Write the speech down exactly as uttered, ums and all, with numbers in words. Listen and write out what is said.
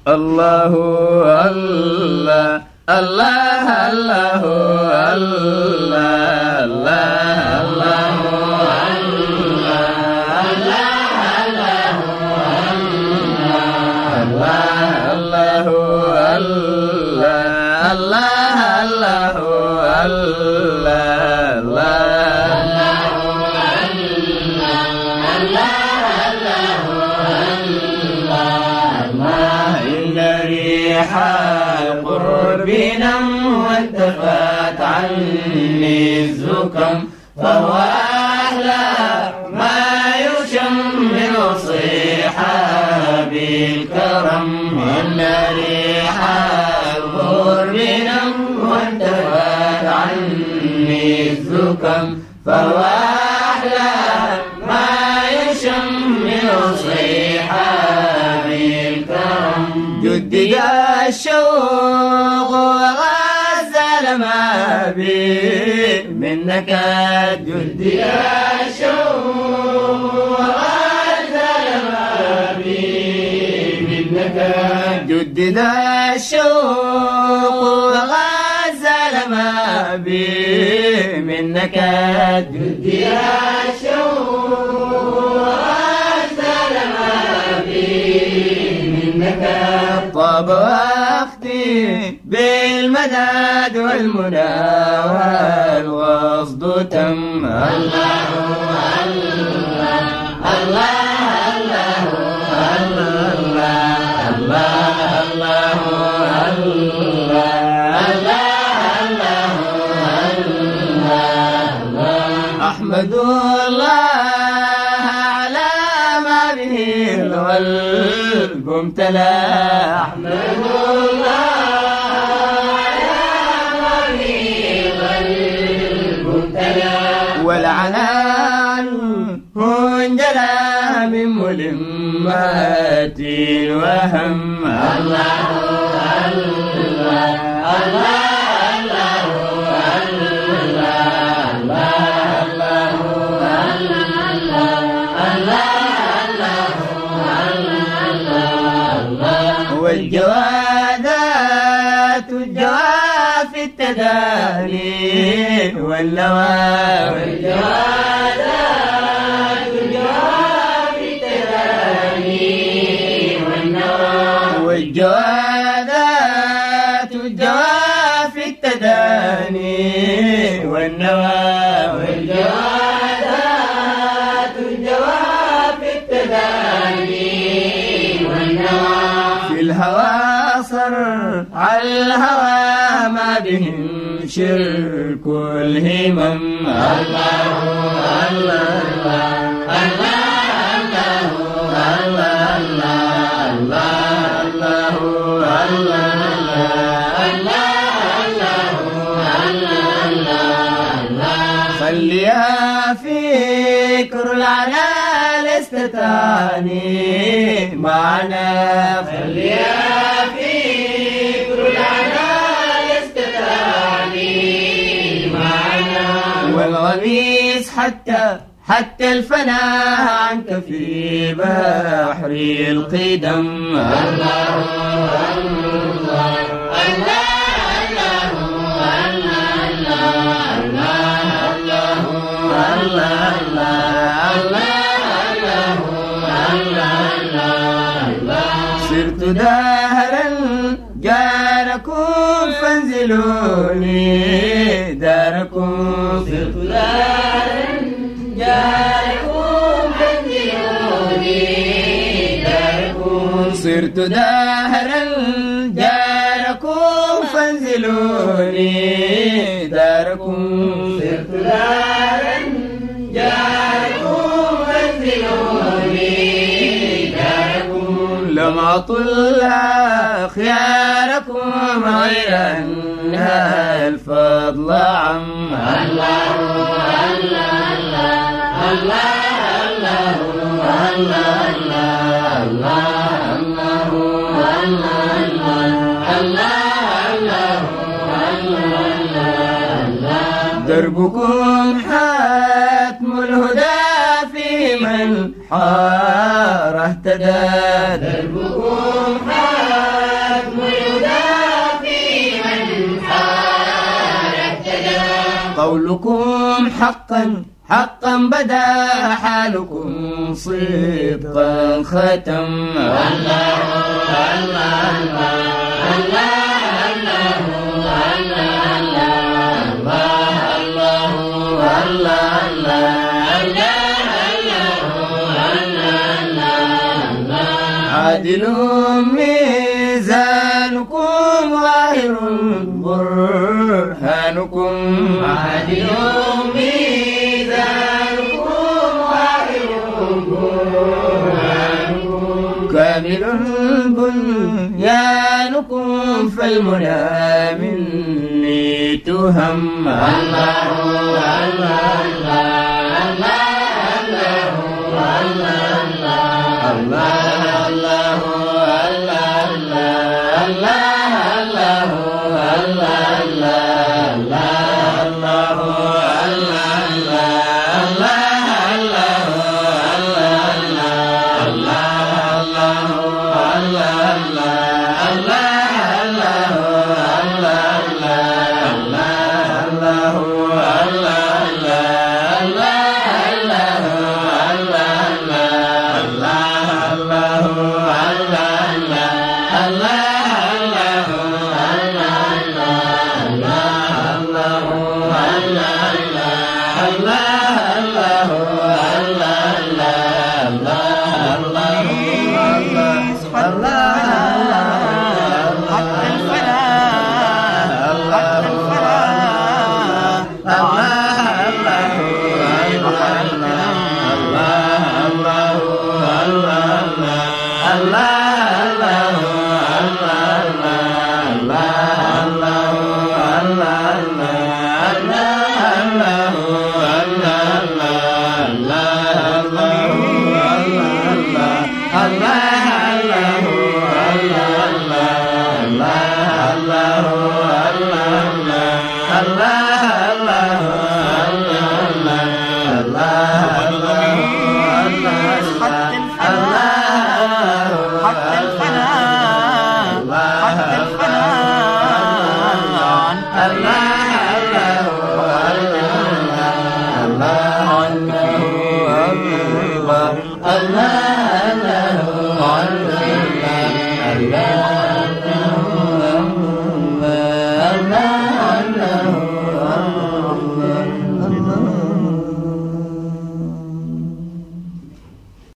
الله الله الله الله الله الله قربنا وانتفت عني الزكم فهو أحلى ما يشم من صحاب الكرم إن ريح قربنا وانتفت عني الزكم فهو أحلى ما يشم من صحاب الكرم جدد الشوق وغزل ما بي منك جدد الشوق وغزل ما بي منك جدد الشوق وغزل ما بي منك جدد الشوق وغزل ما بي منك طاب وقتي بالمداد والمنى والقصد تم الله الله الله الله الله الله أحمد الله على ما به القلب امتلأ أحمد الله على ما به القلب امتلأ والعنان انجلى من ملمات وهم الله الله الله والجوادات الجوى في التداني والنوى والجوادات الجوى في التداني والنوى والجوادات الجوى في التداني والنوى والجوادات الجوى في التداني والنوى في الهوى صر على الهوى ما بهم شرك الهمم الله الله الله الله الله الله خليها فكر العنان استتاني معنا خليها فكر العنان استتاني معنا والغميس حتى حتى الفناء عنك في بحر القدم الله الله صرت دهرا جاركم فانزلوني داركم صرت دهرا جاركم فانزلوني داركم صرت دهرا جاركم فانزلوني داركم صرت دهرا جاركم فانزلوني داركم لم أطل خياركم غير أنها الفضل عم الله الله الله الله دربكم حتم الهدى في من حار اهتدى دربكم حتم قولكم حقا حقا بدا حالكم صدقا ختم. الله الله الله الله عادل ميزانكم ظاهر برهانكم. عادل ميزانكم ظاهر برهانكم. كامل بنيانكم فالمنى مني تهم. الله الله Allah